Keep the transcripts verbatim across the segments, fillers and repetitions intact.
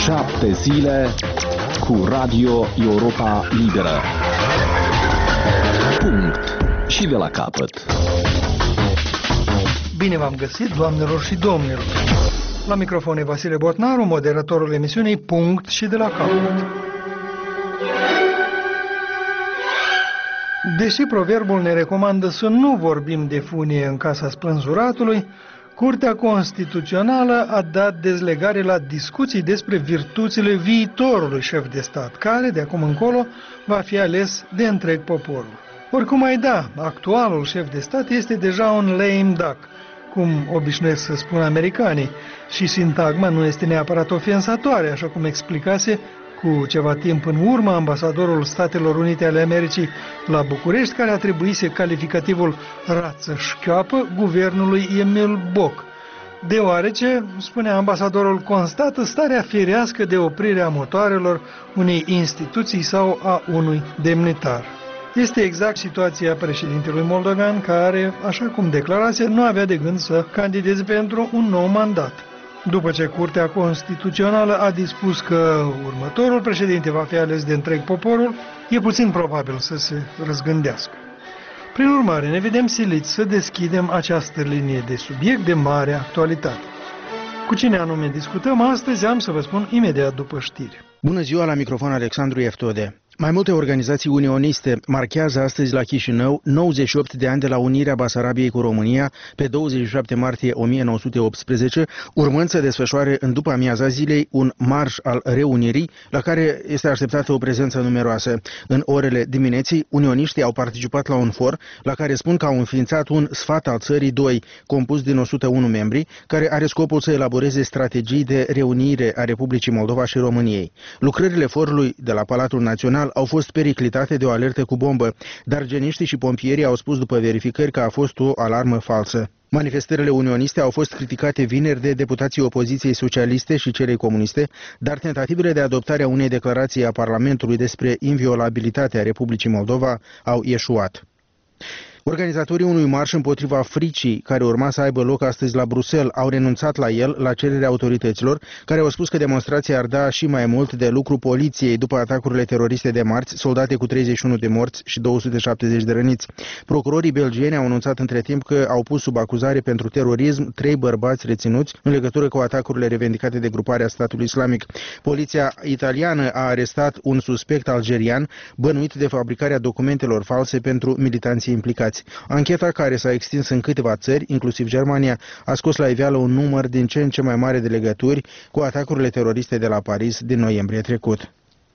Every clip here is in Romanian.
Șapte zile cu Radio Europa Liberă. Punct. Și de la capăt. Bine v-am găsit, doamnelor și domnilor. La microfon e Vasile Botnaru, moderatorul emisiunii Punct și de la capăt. Deși proverbul ne recomandă să nu vorbim de funie în casa spânzuratului, Curtea Constituțională a dat dezlegare la discuții despre virtuțile viitorului șef de stat, care, de acum încolo, va fi ales de întreg poporul. Oricum ai da, actualul șef de stat este deja un lame duck, cum obișnuiesc să spun americanii, și sintagma nu este neapărat ofensatoare, așa cum explicase cu ceva timp în urmă ambasadorul Statelor Unite ale Americii la București, care atribuise calificativul rață șchioapă guvernului Emil Boc, deoarece, spunea ambasadorul, constată starea firească de oprire a motoarelor unei instituții sau a unui demnitar. Este exact situația președintelui moldovean, care, așa cum declarase, nu avea de gând să candideze pentru un nou mandat. După ce Curtea Constituțională a dispus că următorul președinte va fi ales de întreg poporul, e puțin probabil să se răzgândească. Prin urmare, ne vedem siliți să deschidem această linie de subiect de mare actualitate. Cu cine anume discutăm astăzi, am să vă spun imediat după știri. Bună ziua, la microfon Alexandru Eftode. Mai multe organizații unioniste marchează astăzi la Chișinău nouăzeci și opt de ani de la unirea Basarabiei cu România pe douăzeci și șapte martie o mie nouă sute optsprezece, urmând să desfășoare în după amiaza zilei un marș al reunirii, la care este așteptată o prezență numeroasă. În orele dimineții, unioniștii au participat la un for la care spun că au înființat un sfat al țării doi, compus din o sută unu membri, care are scopul să elaboreze strategii de reunire a Republicii Moldova și României. Lucrările forului de la Palatul Național au fost periclitate de o alertă cu bombă, dar geniștii și pompierii au spus după verificări că a fost o alarmă falsă. Manifestările unioniste au fost criticate vineri de deputații opoziției socialiste și celei comuniste, dar tentativele de adoptare a unei declarații a Parlamentului despre inviolabilitatea Republicii Moldova au eșuat. Organizatorii unui marș împotriva fricii, care urma să aibă loc astăzi la Bruxelles, au renunțat la el la cererea autorităților, care au spus că demonstrația ar da și mai mult de lucru poliției după atacurile teroriste de marți, soldate cu treizeci și unu de morți și două sute șaptezeci de răniți. Procurorii belgieni au anunțat între timp că au pus sub acuzare pentru terorism trei bărbați reținuți în legătură cu atacurile revendicate de gruparea statului islamic. Poliția italiană a arestat un suspect algerian bănuit de fabricarea documentelor false pentru militanții implicați. Ancheta, care s-a extins în câteva țări, inclusiv Germania, a scos la iveală un număr din ce în ce mai mare de legături cu atacurile teroriste de la Paris din noiembrie trecut.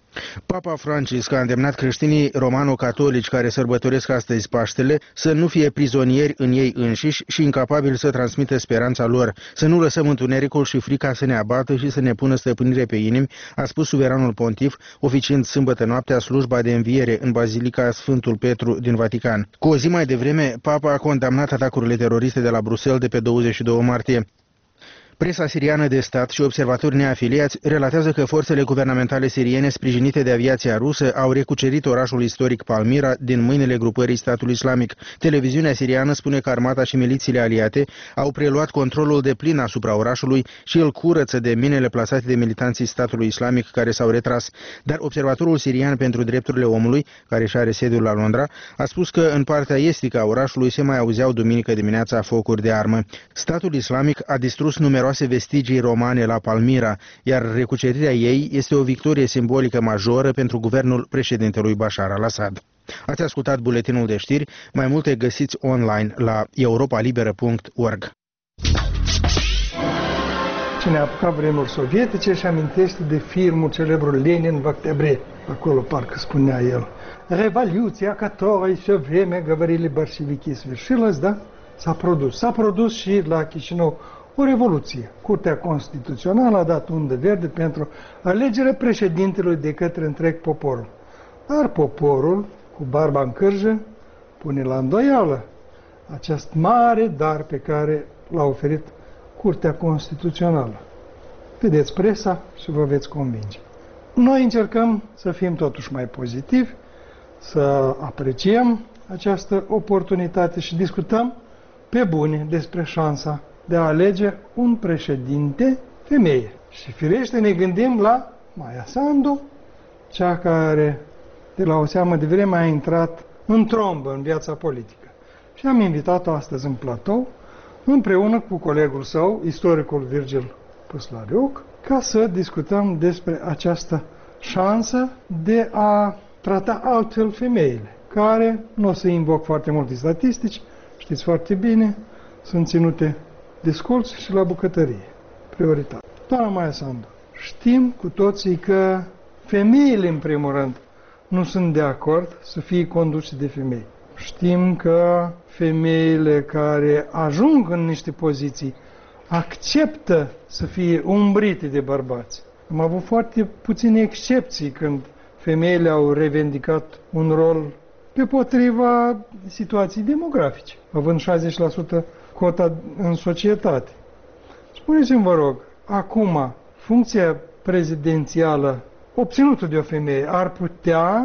Papa Francisc a îndemnat creștinii romano-catolici care sărbătoresc astăzi Paștele să nu fie prizonieri în ei înșiși și incapabili să transmită speranța lor, să nu lăsăm întunericul și frica să ne abată și să ne pună stăpânire pe inimi, a spus suveranul pontif, oficiind sâmbătă noaptea slujba de înviere în Bazilica Sfântul Petru din Vatican. Cu o zi mai devreme, Papa a condamnat atacurile teroriste de la Bruxelles de pe douăzeci și doi martie. Presa siriană de stat și observatori neafiliați relatează că forțele guvernamentale siriene sprijinite de aviația rusă au recucerit orașul istoric Palmyra din mâinile grupării statului islamic. Televiziunea siriană spune că armata și milițiile aliate au preluat controlul deplin asupra orașului și îl curăță de minele plasate de militanții statului islamic care s-au retras. Dar observatorul sirian pentru drepturile omului, care și are sediul la Londra, a spus că în partea estică a orașului se mai auzeau duminică dimineața focuri de armă. Statul islamic a distrus numeroase vestigii romane la Palmyra, iar recucerirea ei este o victorie simbolică majoră pentru guvernul președintelui Bashar al-Assad. Ați ascultat buletinul de știri, mai multe găsiți online la europa liberă punct org. Cine a apucat vremuri sovietice și amintește de filmul celebrul Lenin в октябре, acolo parcă spunea el. Revoluția, которой все время говорили большевики, sfârșilась, da? S-a produs. S-a produs și la Chișinău o revoluție. Curtea Constituțională a dat undă verde pentru alegerea președintelui de către întreg poporul. Dar poporul, cu barba în cârjă, pune la îndoială acest mare dar pe care l-a oferit Curtea Constituțională. Vedeți presa și vă veți convinge. Noi încercăm să fim totuși mai pozitivi, să apreciem această oportunitate și discutăm pe bune despre șansa de a alege un președinte femeie. Și firește ne gândim la Maia Sandu, cea care de la o seamă de vreme a intrat în trombă în viața politică. Și am invitat-o astăzi în platou, împreună cu colegul său, istoricul Virgil Păslariuc, ca să discutăm despre această șansă de a trata altfel femeile, care, nu o să invoc foarte multe statistici, știți foarte bine, sunt ținute de sculți și la bucătărie. Prioritate. Doamna Maia Sandu, știm cu toții că femeile, în primul rând, nu sunt de acord să fie conduse de femei. Știm că femeile care ajung în niște poziții acceptă să fie umbrite de bărbați. Am avut foarte puține excepții când femeile au revendicat un rol pe potriva situației demografice, având șaizeci la sută cota în societate. Spuneți-mi, vă rog, acum, funcția prezidențială obținută de o femeie ar putea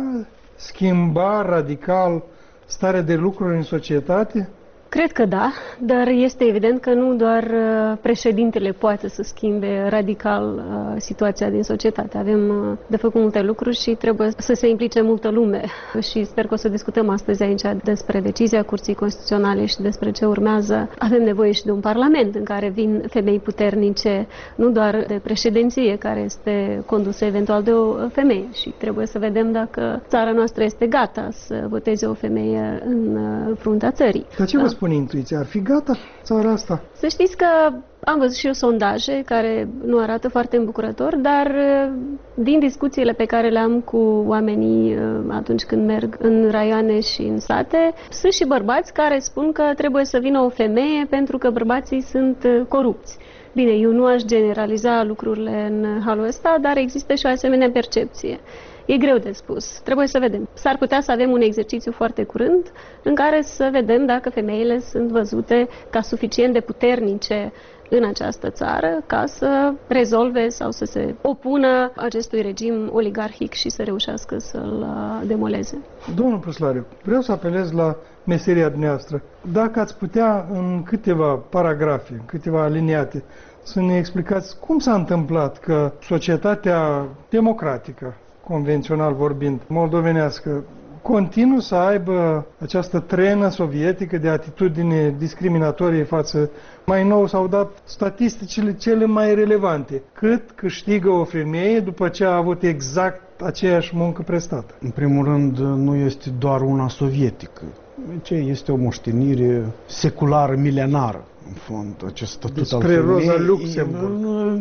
schimba radical starea de lucruri în societate? Cred că da, dar este evident că nu doar președintele poate să schimbe radical situația din societate. Avem de făcut multe lucruri și trebuie să se implice multă lume. Și sper că o să discutăm astăzi aici despre decizia Curții Constituționale și despre ce urmează. Avem nevoie și de un parlament în care vin femei puternice, nu doar de președinție, care este condusă eventual de o femeie. Și trebuie să vedem dacă țara noastră este gata să voteze o femeie în fruntea țării. Dar ce vă spune intuiția? Ar fi gata țara asta? Să știți că am văzut și eu sondaje care nu arată foarte îmbucurător, dar din discuțiile pe care le am cu oamenii atunci când merg în raioane și în sate, sunt și bărbați care spun că trebuie să vină o femeie pentru că bărbații sunt corupți. Bine, eu nu aș generaliza lucrurile în halul ăsta, dar există și o asemenea percepție. E greu de spus. Trebuie să vedem. S-ar putea să avem un exercițiu foarte curând în care să vedem dacă femeile sunt văzute ca suficient de puternice în această țară ca să rezolve sau să se opună acestui regim oligarhic și să reușească să-l demoleze. Domnul Păslariuc, vreau să apelez la meseria dumneavoastră. Dacă ați putea în câteva paragrafe, în câteva aliniate, să ne explicați cum s-a întâmplat că societatea democratică, convențional vorbind, moldovenească, continuă să aibă această trenă sovietică de atitudine discriminatorie față. Mai nou s-au dat statisticile cele mai relevante. Cât câștigă o femeie după ce a avut exact aceeași muncă prestată? În primul rând, nu este doar una sovietică. Ce este o moștenire seculară, milenară. În fond, acest statut despre al femeii, Rosa Luxemburg.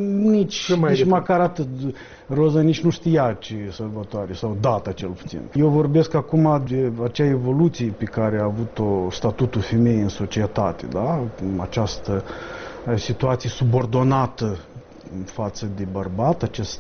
Nici, nici măcar atât. Roza nici nu știa ce sărbătoare, sau data cel puțin. Eu vorbesc acum de acea evoluție pe care a avut-o statutul femeii în societate, da? Această situație subordonată față de bărbat, acest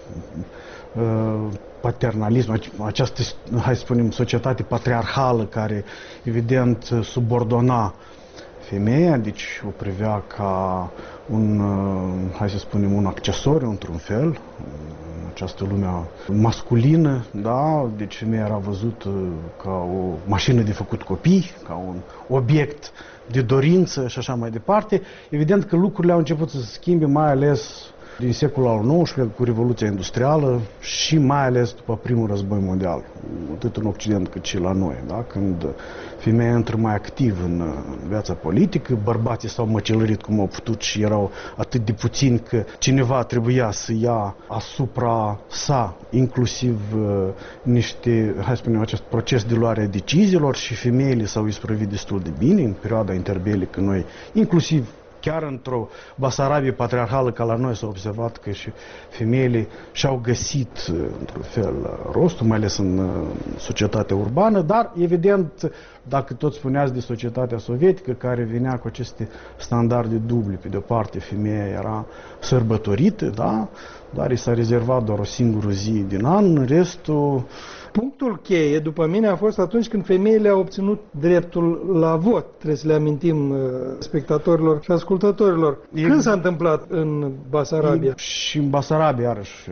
uh, paternalism, această, hai să spunem, societate patriarhală care, evident, subordona femeia, deci o privea ca un, hai să spunem, un accesoriu, într-un fel, în această lume masculină, da? Deci femeia era văzută ca o mașină de făcut copii, ca un obiect de dorință și așa mai departe. Evident că lucrurile au început să se schimbe, mai ales din secolul al nouăsprezecelea, cu Revoluția Industrială și mai ales după primul război mondial, atât în Occident cât și la noi, da? Când femeia intră mai activ în viața politică, bărbații s-au măcelărit cum au putut și erau atât de puțini că cineva trebuia să ia asupra sa inclusiv uh, niște, hai să spunem, acest proces de luare a deciziilor și femeile s-au isprăvit destul de bine în perioada interbelică. Noi, inclusiv chiar într-o Basarabie patriarhală ca la noi s-a observat că și femeile și-au găsit, într-un fel, rostul, mai ales în societatea urbană, dar, evident, dacă tot spuneați de societatea sovietică, care venea cu aceste standarde duble, pe de-o parte femeia era sărbătorită, da? Dar i s-a rezervat doar o singură zi din an, restul... Punctul cheie, după mine, a fost atunci când femeile au obținut dreptul la vot. Trebuie să le amintim uh, spectatorilor și ascultătorilor. E, când s-a întâmplat în Basarabia? Și în Basarabia, iarăși,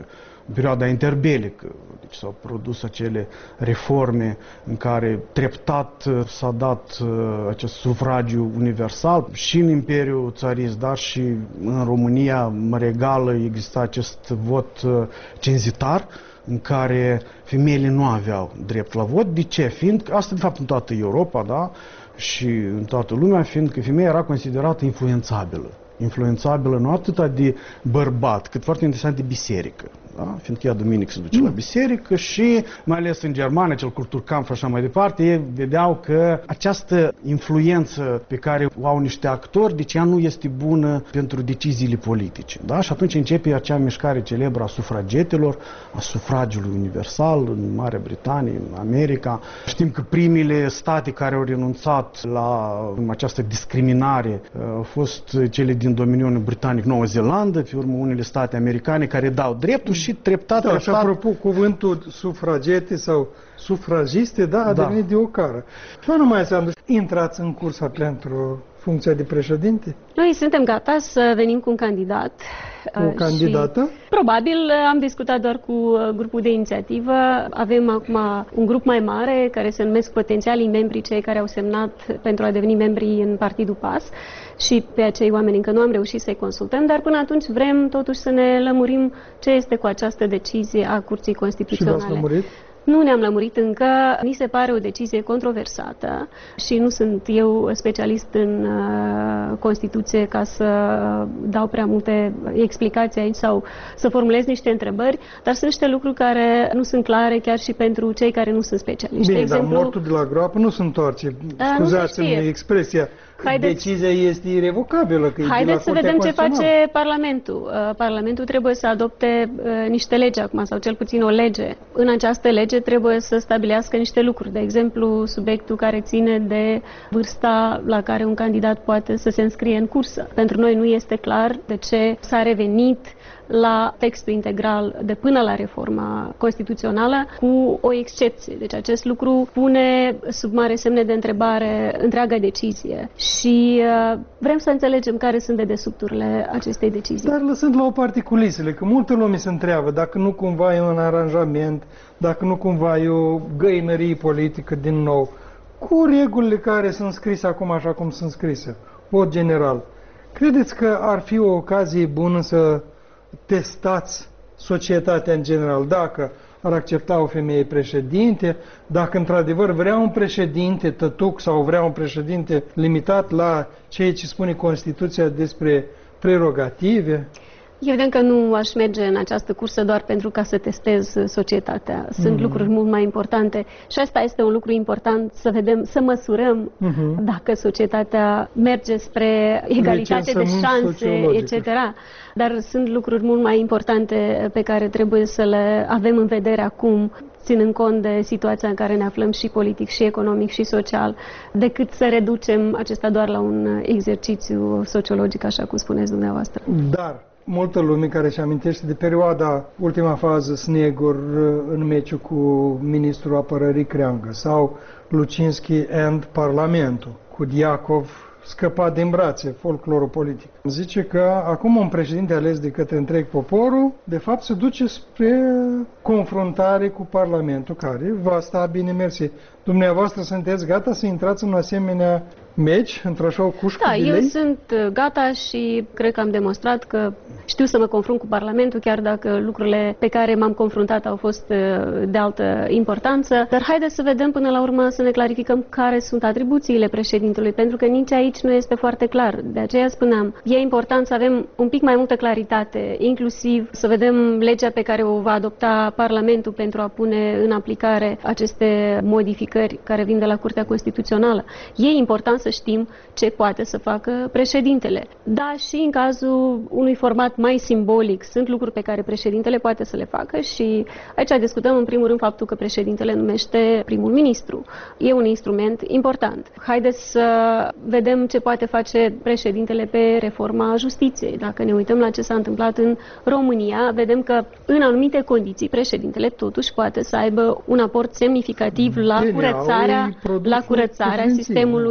în perioada interbelică. Deci s-au produs acele reforme în care treptat s-a dat acest sufragiu universal și în Imperiul Țarist, dar și în România regală exista acest vot cenzitar, în care femeile nu aveau drept la vot. De ce? Fiindcă, asta de fapt în toată Europa, da? Și în toată lumea, fiindcă femeia era considerată influențabilă. Influențabilă nu atât de bărbat, cât foarte interesant de biserică. Da? Fiindcă ea duminică se duce mm. la biserică și, mai ales în Germania, cel Kulturkampf și așa mai departe, ei vedeau că această influență pe care o au niște actori, deci ea nu este bună pentru deciziile politice. Da? Și atunci începe acea mișcare celebră a sufragetelor, a sufragiului universal în Marea Britanie, în America. Știm că primele state care au renunțat la această discriminare au fost cele din domeniul britanic, Noua Zeelandă, pe urmă unele state americane care dau dreptul și treptat, da, treptat... Și apropo, cuvântul sufragete sau sufragiste, da, a da. devenit de o cară. Nu numai să intrați în cursa pentru funcția de președinte? Noi suntem gata să venim cu un candidat. Cu o candidată? Probabil am discutat doar cu grupul de inițiativă. Avem acum un grup mai mare care se numesc potențialii membri, cei care au semnat pentru a deveni membri în Partidul P A S, și pe acei oameni încă nu am reușit să-i consultăm, dar până atunci vrem totuși să ne lămurim ce este cu această decizie a Curții Constituționale. Și v-ați lămurit? Nu ne-am lămurit încă, ni se pare o decizie controversată și nu sunt eu specialist în uh, Constituție ca să dau prea multe explicații aici sau să formulez niște întrebări, dar sunt niște lucruri care nu sunt clare chiar și pentru cei care nu sunt specialiști. Bine, de exemplu, dar mortul de la groapă nu se întoarce. Scuzați-mi expresia. Haideți, decizia este irevocabilă. Că haideți să vedem ce face Parlamentul. Parlamentul trebuie să adopte uh, niște legi acum, sau cel puțin o lege. În această lege trebuie să stabilească niște lucruri. De exemplu, subiectul care ține de vârsta la care un candidat poate să se înscrie în cursă. Pentru noi nu este clar de ce s-a revenit la textul integral de până la reforma constituțională, cu o excepție. Deci acest lucru pune sub mare semne de întrebare întreaga decizie și uh, vrem să înțelegem care sunt dedesubturile acestei decizii. Dar lăsând la o parte culisele, că multă lume se întreabă dacă nu cumva e un aranjament, dacă nu cumva e o găinărie politică din nou, cu regulile care sunt scrise acum așa cum sunt scrise, vot general. Credeți că ar fi o ocazie bună să testați societatea în general, dacă ar accepta o femeie președinte, dacă într-adevăr vrea un președinte tătuc sau vrea un președinte limitat la ceea ce spune Constituția despre prerogative? Evident că nu aș merge în această cursă doar pentru ca să testez societatea. Sunt mm-hmm. lucruri mult mai importante și asta este un lucru important, să vedem, să măsurăm mm-hmm. dacă societatea merge spre egalitate de șanse, et cetera. Dar sunt lucruri mult mai importante pe care trebuie să le avem în vedere acum, ținând cont de situația în care ne aflăm și politic, și economic, și social, decât să reducem acesta doar la un exercițiu sociologic, așa cum spuneți dumneavoastră. Dar multă lume care își amintește de perioada, ultima fază, Snegur în meciul cu ministrul apărării Creangă sau Lucinski and Parlamentul cu Diacov scăpat din brațe, folclorul politic. Zice că acum un președinte ales de către întreg poporul, de fapt se duce spre confruntare cu Parlamentul, care va sta bine mersi. Dumneavoastră sunteți gata să intrați în asemenea meci, într-așa o cușcă da, de lei? eu sunt gata și cred că am demonstrat că știu să mă confrunt cu Parlamentul, chiar dacă lucrurile pe care m-am confruntat au fost de altă importanță. Dar haideți să vedem până la urmă, să ne clarificăm care sunt atribuțiile președintelui, pentru că nici aici nu este foarte clar. De aceea spuneam, e important să avem un pic mai multă claritate, inclusiv să vedem legea pe care o va adopta Parlamentul pentru a pune în aplicare aceste modificări care vin de la Curtea Constituțională. E important să știm ce poate să facă președintele. Da, și în cazul unui format mai simbolic, sunt lucruri pe care președintele poate să le facă și aici discutăm în primul rând faptul că președintele numește primul ministru. E un instrument important. Haideți să vedem ce poate face președintele pe reforma justiției. Dacă ne uităm la ce s-a întâmplat în România, vedem că în anumite condiții președintele totuși poate să aibă un aport semnificativ la curățarea, la curățarea sistemului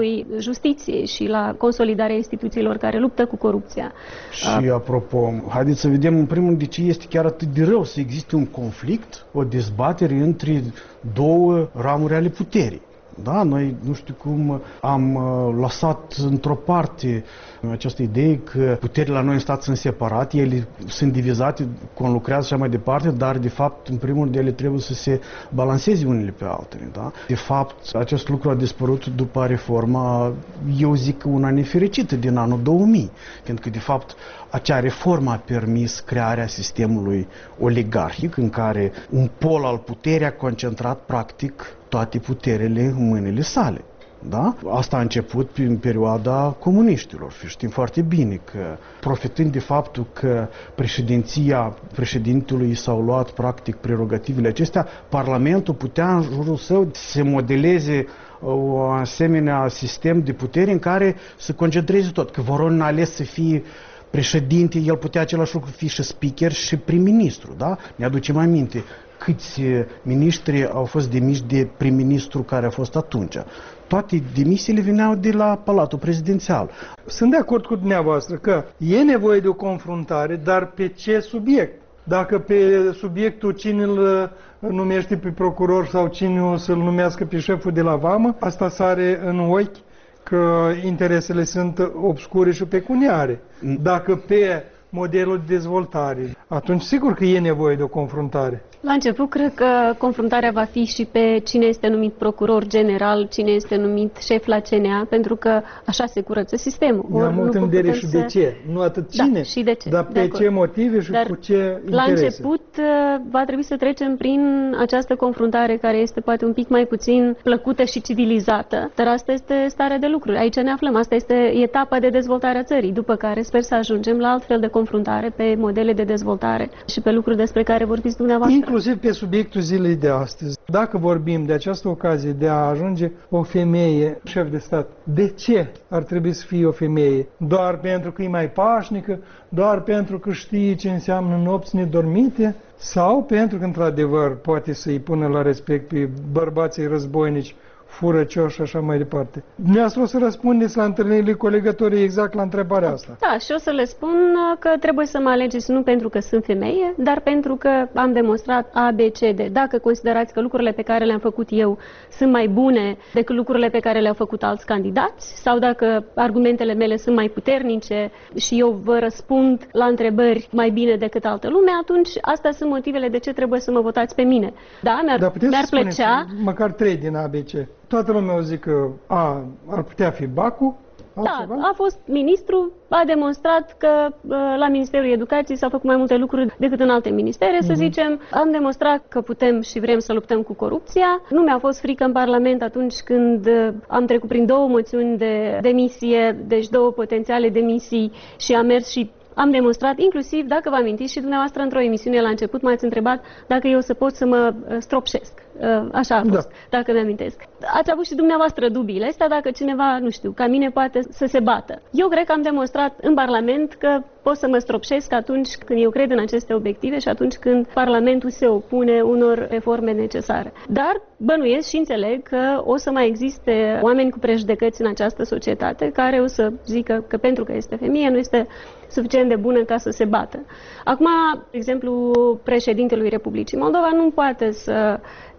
justiției și la consolidarea instituțiilor care luptă cu corupția. Și apropo, haideți să vedem în primul rând de ce este chiar atât de rău să existe un conflict, o dezbatere între două ramuri ale puterii. Da, noi nu știu cum am uh, lăsat într-o parte această idee că puterile la noi în stat sunt separate, ele sunt divizate, conlucrează și așa mai departe, dar de fapt, în primul rând, ele trebuie să se balanceze unele pe altele. Da? De fapt, acest lucru a dispărut după reforma, eu zic, una nefericită din anul două mii, pentru că, de fapt, acea reformă a permis crearea sistemului oligarhic, în care un pol al puterii a concentrat, practic, toate puterile în mâinile sale. Da? Asta a început prin perioada comuniștilor și știm foarte bine că, profitând de faptul că președinția președintelui s-au luat practic prerogativele acestea, Parlamentul putea în jurul său să se modeleze o asemenea sistem de putere în care să concentreze tot, că Voronin a ales să fie președinte, el putea același lucru fi și speaker și prim-ministru, da? Ne aducem aminte câți miniștri au fost demiși de prim-ministru care a fost atunci. Toate demisiile veneau de la Palatul Prezidențial. Sunt de acord cu dumneavoastră că e nevoie de o confruntare, dar pe ce subiect? Dacă pe subiectul cine îl numește pe procuror sau cine o să-l numească pe șeful de la vamă, asta sare în ochi că interesele sunt obscure și pecuniare. Dacă pe modelul de dezvoltare, atunci sigur că e nevoie de o confruntare. La început, cred că confruntarea va fi și pe cine este numit procuror general, cine este numit șef la C N A, pentru că așa se curăță sistemul. Eu am mult în vedere și de ce, nu atât cine, da, și de ce, dar pe ce motive și dar cu ce interese. La început va trebui să trecem prin această confruntare care este poate un pic mai puțin plăcută și civilizată, dar asta este starea de lucruri. Aici ne aflăm, asta este etapa de dezvoltare a țării, după care sper să ajungem la alt fel de confruntare pe modele de dezvoltare și pe lucruri despre care vorbiți dumneavoastră. Inclusiv pe subiectul zilei de astăzi. Dacă vorbim de această ocazie de a ajunge o femeie șef de stat, de ce ar trebui să fie o femeie? Doar pentru că e mai pașnică? Doar pentru că știe ce înseamnă nopți nedormite? Sau pentru că, într-adevăr, poate să-i pună la respect pe bărbații războinici, furăcioși și așa mai departe? Dumneavoastră o să răspundeți la întâlnirile cu legătorii exact la întrebarea asta. Da, și o să le spun că trebuie să mă alegeți nu pentru că sunt femeie, dar pentru că am demonstrat A, B, C, D. Dacă considerați că lucrurile pe care le-am făcut eu sunt mai bune decât lucrurile pe care le-au făcut alți candidați, sau dacă argumentele mele sunt mai puternice și eu vă răspund la întrebări mai bine decât altă lume, atunci astea sunt motivele de ce trebuie să mă votați pe mine. Da, mi-ar, da, mi-ar plăcea... măcar trei din A, B, C. Toată lumea o zic că A ar putea fi Bacu. Altceva? Da, a fost ministru, a demonstrat că la Ministerul Educației s-au făcut mai multe lucruri decât în alte ministere, uh-huh. să zicem. Am demonstrat că putem și vrem să luptăm cu corupția. Nu mi-a fost frică în Parlament atunci când am trecut prin două moțiuni de demisie, deci două potențiale demisii și am mers și am demonstrat, inclusiv, dacă vă amintiți și dumneavoastră într-o emisiune la început m-ați întrebat dacă eu să pot să mă stropșesc. Așa a fost, da. Dacă mi-amintesc. Ați avut și dumneavoastră dubiile astea, dacă cineva, nu știu, ca mine poate să se bată. Eu cred că am demonstrat în Parlament că pot să mă stropșesc atunci când eu cred în aceste obiective și atunci când Parlamentul se opune unor reforme necesare. Dar bănuiesc și înțeleg că o să mai existe oameni cu prejudecăți în această societate care o să zică că pentru că este femeie nu este suficient de bună ca să se bată. Acum, de exemplu, președintelui Republicii Moldova nu poate să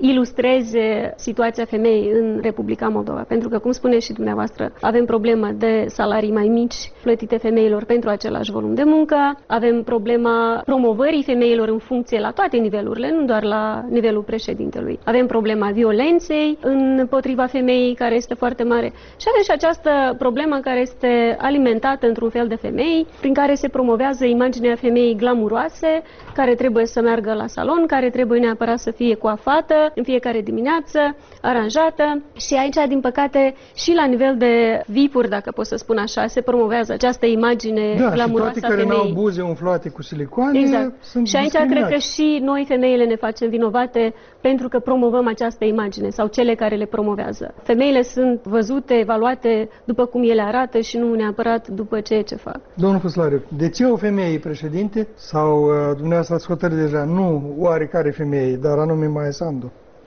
ilustreze situația femeii în Republica Moldova, pentru că, cum spuneți și dumneavoastră, avem problemă de salarii mai mici plătite femeilor pentru același volum de muncă, avem problema promovării femeilor în funcție la toate nivelurile, nu doar la nivelul președintelui. Avem problema violenței împotriva femeii, care este foarte mare, și avem și această problemă care este alimentată într-un fel de femei, prin care se promovează imaginea femeii glamuroase, care trebuie să meargă la salon, care trebuie neapărat să fie coafată în fiecare dimineață, aranjată. Și aici, din păcate, și la nivel de V I P-uri, dacă pot să spun așa, se promovează această imagine da, glamuroasă a femeii. Da, și toate care n-au buze umflate cu silicoane exact. sunt și aici cred că și noi, femeile, ne facem vinovate pentru că promovăm această imagine sau cele care le promovează. Femeile sunt văzute, evaluate după cum ele arată și nu neapărat după ceea ce fac. Domnul Făslariu, de ce o femeie președinte sau uh, dumneavoastră ați hotărât deja, nu oarecare femeie, dar anume Maia Sandu?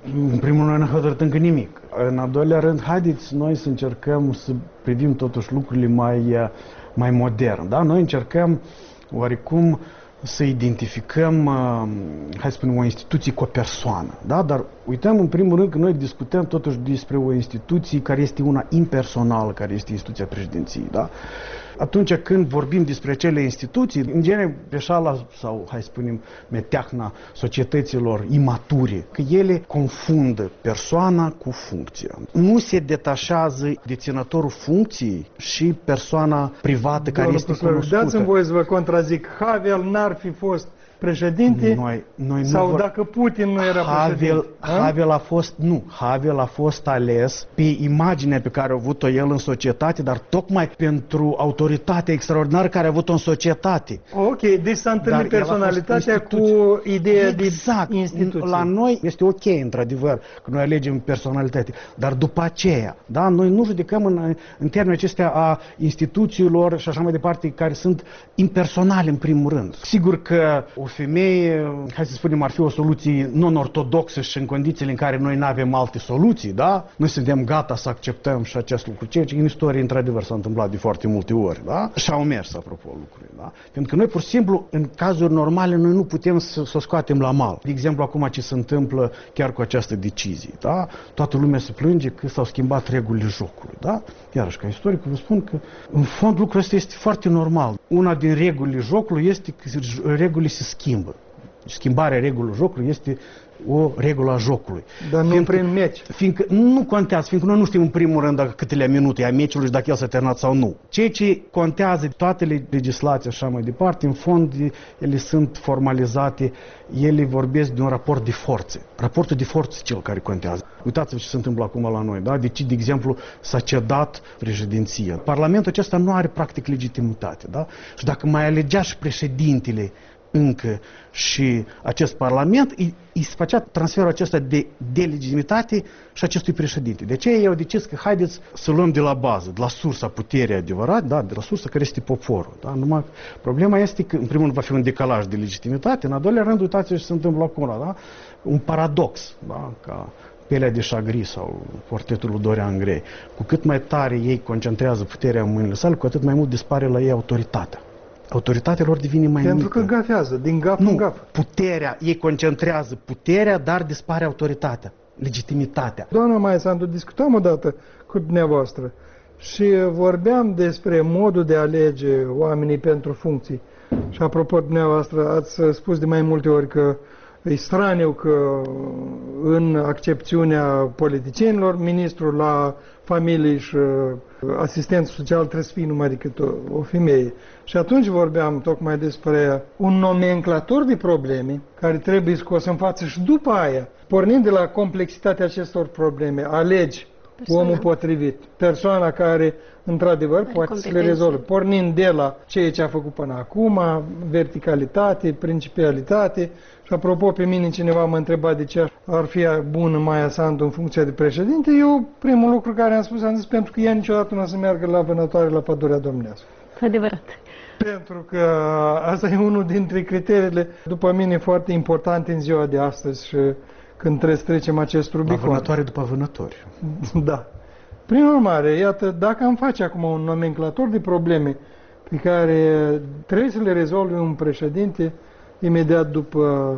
În primul rând, n-am hotărât încă nimic. În al doilea rând, haideți noi să încercăm să privim totuși lucrurile mai, mai modern. Da? Noi încercăm oarecum să identificăm, hai să spunem, o instituție cu o persoană. Da? Dar uităm în primul rând că noi discutăm totuși despre o instituție care este una impersonală, care este instituția președinției. Da? Atunci când vorbim despre acele instituții, în genere greșeala sau, hai să spunem, meteahna societăților imature, că ele confundă persoana cu funcția. Nu se detașează deținătorul funcției și persoana privată care este cunoscută. Dați-mi voie să vă contrazic. Havel n-ar fi fost președinte noi, noi nu sau vor... dacă Putin nu era Havel, președinte? Havel a fost, nu, Havel a fost ales pe imaginea pe care a avut-o el în societate, dar tocmai pentru autoritatea extraordinară care a avut-o în societate. Ok, deci s-a întâlnit personalitatea cu ideea exact. de instituție. La noi este ok, într-adevăr, că noi alegem personalitate, dar după aceea, da, noi nu judecăm în, în termenii acestea a instituțiilor și așa mai departe, care sunt impersonale în primul rând. Sigur că o femeie, hai să spunem, ar fi o soluție non-ortodoxă și în condițiile în care noi nu avem alte soluții, da? Noi suntem gata să acceptăm și acest lucru. Ceea ce în istorie, într-adevăr, s-a întâmplat de foarte multe ori, da? Și au mers, apropo, lucrurile, da? Pentru că noi, pur și simplu, în cazuri normale, noi nu putem să, să o scoatem la mal. De exemplu, acum ce se întâmplă chiar cu această decizie, da? Toată lumea se plânge că s-au schimbat regulile jocului, da? Iarăși, ca istoric, vă spun că, în fond, lucrul ăsta este foarte normal. Una din regulile jocului este că regulile se schimbă. Schimbarea regulilor jocului este o regulă a jocului. Dar nu fiindcă, prin meci. Fiindcă nu contează, fiindcă noi nu știm în primul rând dacă câtele minute a meciului și dacă el s-a terminat sau nu. Ceea ce contează, toate legislații așa mai departe, în fond, ele sunt formalizate, ele vorbesc de un raport de forțe. Raportul de forțe cel care contează. Uitați-vă ce se întâmplă acum la noi, da? Deci, de exemplu, s-a cedat președinția. Parlamentul acesta nu are practic legitimitate, da? Și dacă mai alegea și președintele încă și acest parlament, îi, îi se facea transferul acesta de, de legitimitate și acestui președinte. De aceea eu decis că haideți să luăm de la bază, de la sursa puterii adevărat, da, de la sursa care este poporul. Da? Numai problema este că, în primul rând, va fi un decalaj de legitimitate, în al doilea rând, uitați-vă ce se întâmplă acum, da? Un paradox, da? Ca Pelea de Șagri sau portretul lui Dorian Gray. Cu cât mai tare ei concentrează puterea în mâinile sale, cu atât mai mult dispare la ei autoritatea. Autoritatea lor devine mai Pentru mică. că gafează, din gaf nu, în gaf. puterea, ei concentrează puterea, dar dispare autoritatea, legitimitatea. Doamna Maia Sandu, discutam odată cu dumneavoastră și vorbeam despre modul de a alege oamenii pentru funcții. Și apropo, dumneavoastră ați spus de mai multe ori că e straniu că în accepțiunea politicienilor, ministrul la familie și asistent social trebuie să fie numai decât o, o femeie. Și atunci vorbeam tocmai despre un nomenclator de probleme care trebuie scos în față și după aia, pornind de la complexitatea acestor probleme, alegi persoana. Omul potrivit, persoana care într-adevăr are poate să le rezolve, pornind de la ceea ce a făcut până acum, verticalitate, principialitate. Și apropo, pe mine cineva m-a întrebat de ce ar fi bună Maia Sandu în funcția de președinte. Eu, primul lucru care am spus, am zis pentru că ea niciodată nu o să meargă la vânătoare la pădurea domnească. Adevărat. Pentru că asta e unul dintre criteriile, după mine, foarte importante în ziua de astăzi și când trebuie să trecem acest Rubicon. La vânătoare după vânători. Da. Prin urmare, iată, dacă am face acum un nomenclator de probleme pe care trebuie să le rezolve un președinte imediat după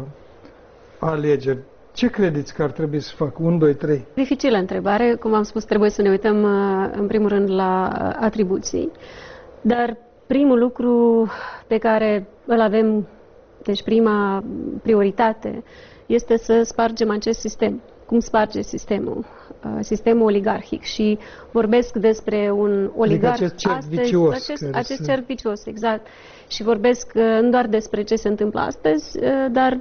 alegeri, ce credeți că ar trebui să facă? unu, doi, trei? Dificilă întrebare. Cum am spus, trebuie să ne uităm în primul rând la atribuții. Dar primul lucru pe care îl avem, deci prima prioritate, este să spargem acest sistem. Cum sparge sistemul? Sistemul oligarhic. Și vorbesc despre un oligarh adică acest cerc astăzi, vicios. Acest, acest cerc vicios, exact. Și vorbesc nu doar despre ce se întâmplă astăzi, dar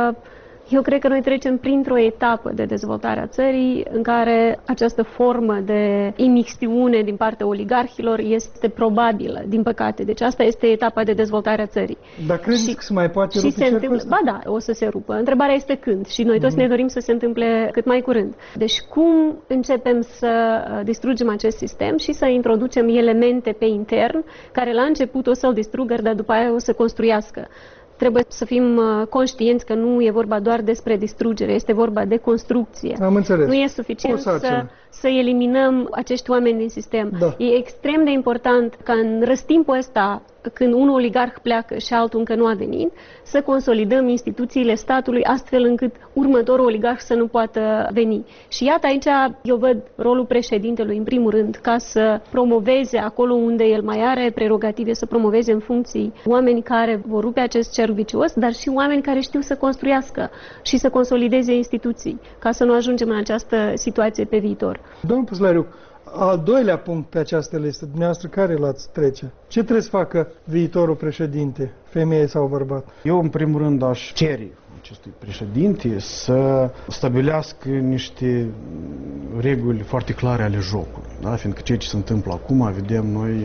eu cred că noi trecem printr-o etapă de dezvoltare a țării în care această formă de imixtiune din partea oligarhilor este probabilă, din păcate. Deci asta este etapa de dezvoltare a țării. Dar credeți și, că se mai poate rupe se întâmplă, Ba da, o să se rupă. Întrebarea este când și noi toți mm-hmm. ne dorim să se întâmple cât mai curând. Deci cum începem să distrugem acest sistem și să introducem elemente pe intern care la început o să-l distrugă, dar după aia o să construiască. trebuie să fim conștienți că nu e vorba doar despre distrugere, este vorba de construcție. Am înțeles. Nu e suficient să, să eliminăm acești oameni din sistem. Da. E extrem de important ca în răstimpul ăsta, când un oligarh pleacă și altul încă nu a venit, să consolidăm instituțiile statului astfel încât următorul oligarh să nu poată veni. Și iată aici eu văd rolul președintelui în primul rând ca să promoveze acolo unde el mai are prerogative, să promoveze în funcții oameni care vor rupe acest cerc vicios, dar și oameni care știu să construiască și să consolideze instituții, ca să nu ajungem în această situație pe viitor. Domnul Păslariu, al doilea punct pe această listă, dumneavoastră care l-ați trece? Ce trebuie să facă viitorul președinte, femeie sau bărbat? Eu, în primul rând, aș cere acestui președinte să stabilească niște reguli foarte clare ale jocului. Da? Fiindcă ceea ce se întâmplă acum, vedem noi,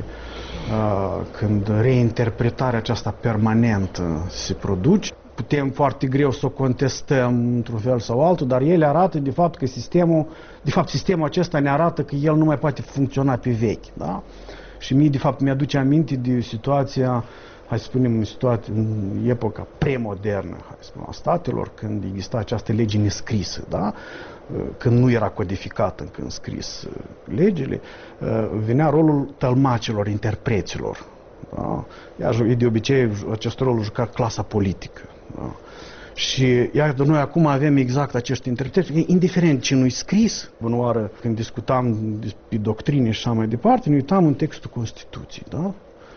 când reinterpretarea aceasta permanentă se produce, putem foarte greu să o contestăm într-un fel sau altul, dar ele arată de fapt că sistemul, de fapt sistemul acesta ne arată că el nu mai poate funcționa pe vechi. Da? Și mie de fapt mi-aduce aminte de situația, hai să spunem, în, situație, în epoca premodernă, hai să spunem, a statelor, când exista această lege nescrisă, da? Când nu era codificată încă în scris legile, venea rolul tălmacilor, interpreților. Da? Iar de obicei acest rol juca clasa politică. Da? Și iată, noi acum avem exact acești interpretări, indiferent ce nu-i scris. Bună oară, când discutam despre doctrine și așa mai departe, ne uitam în textul Constituției. Da?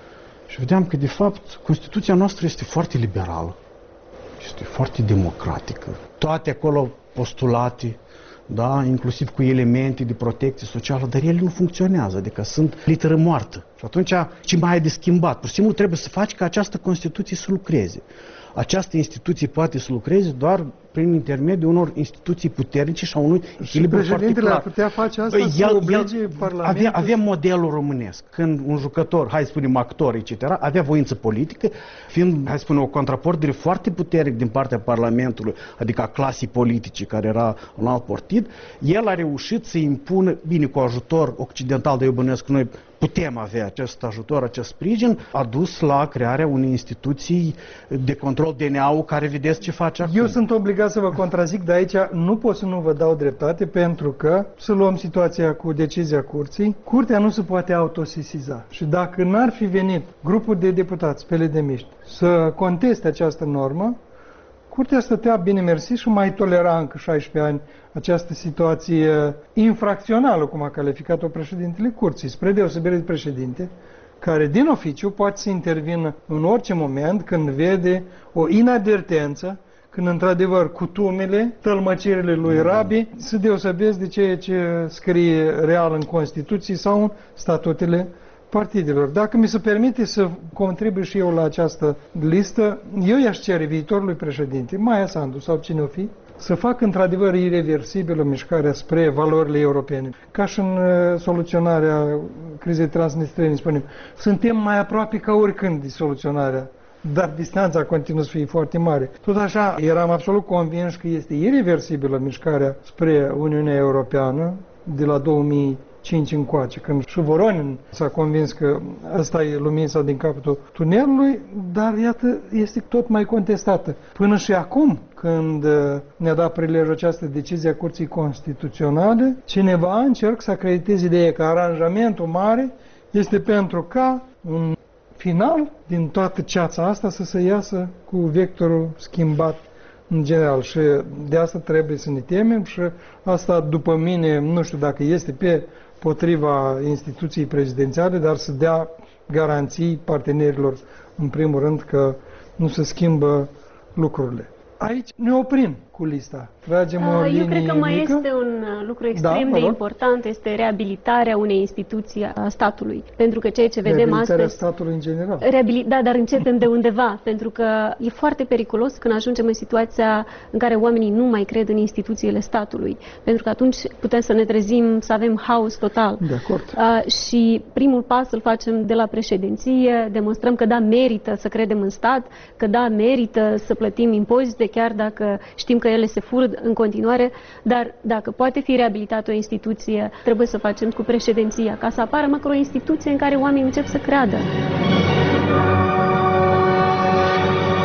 Și vedeam că, de fapt, Constituția noastră este foarte liberală, este foarte democratică. Toate acolo postulate, da, inclusiv cu elemente de protecție socială, dar ele nu funcționează, adică sunt literă moartă. Și atunci, ce mai ai de schimbat? Pur și simplu trebuie să faci ca această Constituție să lucreze. Această instituție poate să lucreze doar prin intermediul unor instituții puternice și a unui echilibru foarte clar. Ar putea face asta el, să oblige Parlamentul? Avea, avem modelul românesc. Când un jucător, hai să spunem actor, et cetera, avea voință politică, fiind, hai să spunem, o contrapordere foarte puternică din partea Parlamentului, adică a clasei politice care era un alt partid, el a reușit să impună, bine, cu ajutor occidental, dar eu bănuiesc că noi putem avea acest ajutor, acest sprijin, a dus la crearea unei instituții de control D N A-ul care vedeți ce face acum. Eu sunt obligat să vă contrazic, dar aici nu pot să nu vă dau dreptate, pentru că, să luăm situația cu decizia curții, curtea nu se poate autosesiza. Și dacă n-ar fi venit grupul de deputați pe legemiști să conteste această normă, curtea stătea bine mersi și mai tolera încă șaisprezece ani această situație infracțională, cum a calificat-o președintele curții, spre deosebire de președinte, care din oficiu poate să intervină în orice moment când vede o inadvertență, când într-adevăr cutumele, tălmăcirile lui Rabi se deosebesc de ceea ce scrie real în Constituție sau în statutele partidelor. Dacă mi se permite să contribui și eu la această listă, eu i-aș cere viitorului președinte, Maia Sandu sau cine o fi, să facă într-adevăr irreversibilă mișcarea spre valorile europene. Ca și în uh, soluționarea crizei transnistrene, spunem, suntem mai aproape ca oricând de soluționarea, dar distanța continuă să fie foarte mare. Tot așa, eram absolut convins că este irreversibilă mișcarea spre Uniunea Europeană de la două mii cinci încoace, când și Voronin s-a convins că asta e lumința din capătul tunelului, dar iată, este tot mai contestată. Până și acum, când ne-a dat prilejul această decizie a Curții Constituționale, cineva încerc să acrediteze ideea că aranjamentul mare este pentru ca un final din toată ceața asta să se iasă cu vectorul schimbat în general. Și de asta trebuie să ne temem și asta, după mine, nu știu dacă este pe potriva instituției prezidențiale, dar să dea garanții partenerilor, în primul rând, că nu se schimbă lucrurile. Aici ne oprim cu lista. Tragem o linie Eu cred că mai mică. este un lucru extrem da, de important, este reabilitarea unei instituții a statului. Pentru că ceea ce vedem reabilitarea astăzi... statului în general. Reabili... Da, dar începem de undeva, pentru că e foarte periculos când ajungem în situația în care oamenii nu mai cred în instituțiile statului. Pentru că atunci putem să ne trezim, să avem haos total. De acord. Uh, și primul pas îl facem de la președinție, demonstrăm că da, merită să credem în stat, că da, merită să plătim impozite, chiar dacă știm că ele se fură în continuare, dar dacă poate fi reabilitată o instituție, trebuie să facem cu președinția, ca să apară măcar o instituție în care oamenii încep să creadă. Doamnelor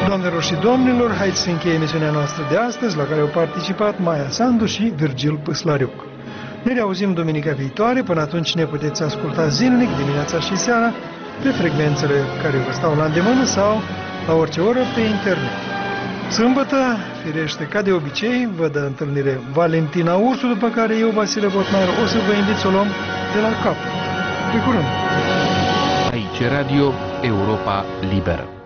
și domnilor, haideți să încheie emisiunea noastră de astăzi, la care au participat Maia Sandu și Virgil Păslariuc. Ne reauzim duminica viitoare, până atunci ne puteți asculta zilnic, dimineața și seara, pe frecvențele care vă stau la îndemână sau la orice oră pe internet. Sâmbătă, firește, ca de obicei, vă dă întâlnire Valentina Ursu, după care eu, Vasile Botnar, o să vă invit să o luăm de la cap. Pe curând! Aici Radio Europa Liberă.